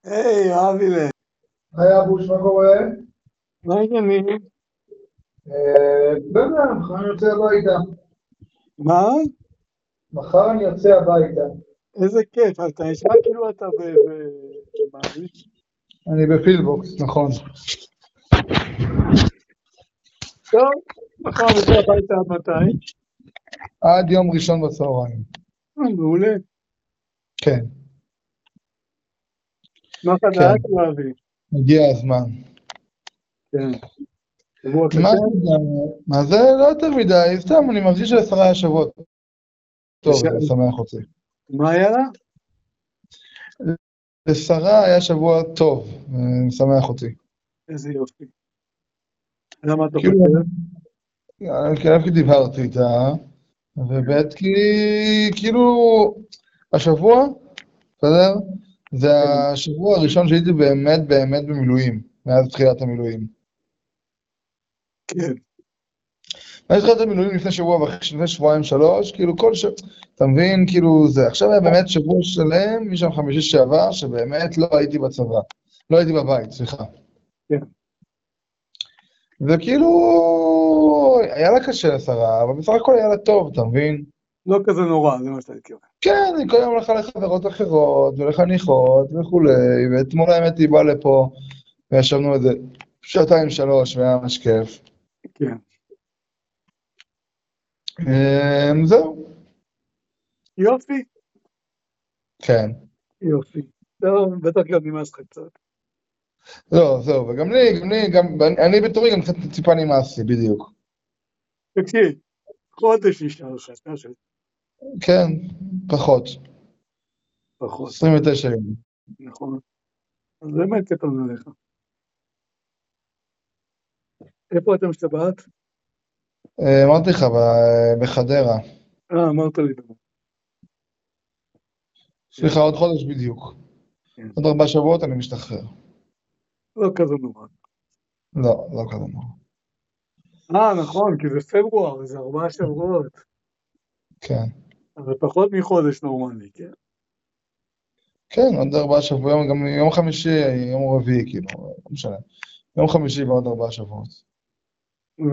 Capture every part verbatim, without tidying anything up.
היי, אבילה, היי אבוש, מה קורה? מה העניינים? אה, לא יודע, מחר אני יוצא הביתה. מה? מחר אני יוצא הביתה. איזה כיף, אתה נשמע כאילו אתה ב... ב- במעלית. אני בפילבוקס, נכון. טוב, מחר נצא הביתה עד מתי? עד יום ראשון בצהריים. אה, מעולה. כן, מה כן, חדש, אבי? הגיע הזמן. כן. שבוע מה קשה? זה? מה זה? לא יותר מדי, סתם, אני מרגיש שלשרה היה שבוע טוב, קשה. זה משמח אותי. מה היה לה? לשרה היה שבוע טוב, זה משמח אותי. איזה יופי. למה אתה כאילו, חושב? כאילו כי דיברתי איתה, ובית כי, כאילו, השבוע, בסדר? זה כן, השבוע הראשון שהייתי באמת באמת במילואים, מאז תחילת המילואים. כן, מאז תחילת המילואים לפני שבוע וחצי, לפני שבועיים שלוש, כאילו כל ש... אתה מבין, כאילו זה. עכשיו היה באמת שבוע שלם, משם חמישי שעבר, שבאמת לא הייתי בצבא. לא הייתי בבית, סליחה. כן. וכאילו, היה לה קשה לשרה, אבל בסך הכל היה לה טוב, אתה מבין? לא כזה נורא, זה מה שאתה מתכוון. כן, היא כל יום הלכה לחברות אחרות, ולחניכות וכולי, ואתמול האמת היא באה לפה, וישבנו איזה שעתיים שלוש, והיה ממש כיף. כן. אמ, זהו, יופי, כן. יופי. טוב, בטח גם נמאס לך קצת. לא, זהו, וגם לי, גם לי, גם, אני בתורי גם קצת טיפה נמאס לי, בדיוק. תקשיב, חודש נשאר לך, תשאר. כן, פחות. פחות, עשרים ותשע יום. נכון. אז באמת קטן עליך. איפה אתם שבת? אה, אמרתי לך, ב- בחדרה. אה, אמרת לי באמת. יש לך עוד חודש בדיוק. כן. עוד ארבעה שבועות אני משתחרר. לא כזה נורא. לא, לא כזה נורא. אה, נכון, כי זה פברואר, זה ארבעה שבועות. כן. אז זה פחות מחודש נורמלי, כן? כן, עוד ארבעה שבועות, גם יום חמישי, יום רביעי, כאילו, לא משנה. יום חמישי ועוד ארבעה שבועות. ו...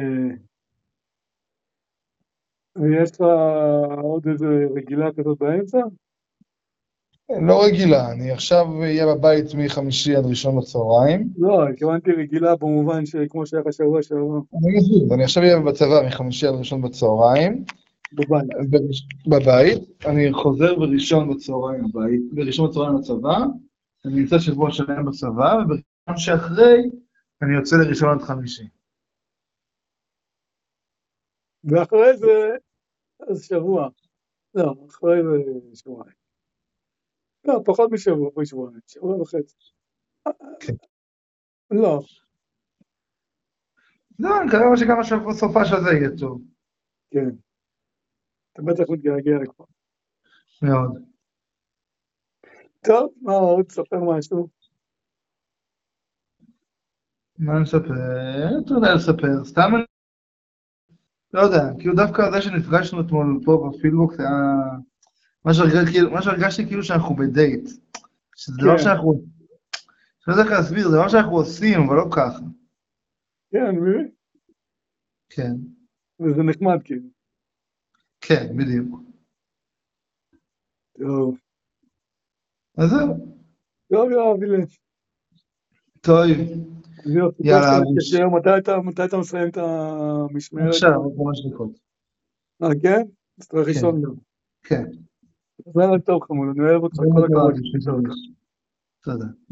ויש לך עוד איזה רגילה כזאת באמצע? לא רגילה, אני עכשיו אהיה בבית מחמישי עד ראשון בצהריים. לא, התכוונתי רגילה במובן שכמו שהיה לך שבוע שעבר, אני מבין, אני עכשיו אהיה בצבא מחמישי עד ראשון בצהריים. בבית. בראש- בבית, אני חוזר בראשון בצהריים בבית, בראשון בצהריים בצבא, אני נמצא שבוע שלם בצבא, ובראשון שאחרי אני יוצא לראשון עד חמישי. ואחרי זה, אז שבוע. לא, אחרי זה שבועיים. לא, פחות משבוע, אחרי שבועיים. שבוע וחצי. כן. לא, לא, אני מקווה שגם השבוע סופה של זה יהיה טוב. כן. אתה בטח מתגעגע כבר. מאוד. טוב, מה עוד? ספר משהו. מה אני אספר? אתה יודע לספר, סתם אני לא יודע, כאילו דווקא זה שנפגשנו אתמול פה בפילבוקס היה... מה שהרגשתי, כאילו- מה שהרגשתי כאילו שאנחנו בדייט. שזה דבר כן, שאנחנו... לא יודע איך להסביר, זה דבר שאנחנו עושים, אבל לא ככה. כן, אני מבין. כן. וזה נחמד כאילו. כן, בדיוק. טוב, אז זהו. טוב, יואב, הנה. טוב. אז יופי, טוב יאללה, שאתה אבוש. מתקשר. מתי אתה, מתי אתה מסיים את המשמרת? עכשיו, עוד ממש דקות. אה, כן? אז אתה הולך כן, לישון גם. כן. אז לילה טוב חמוד, אני אוהב אותך, יום כל טוב, הכבוד אבוש. שתקשר אותך. תודה.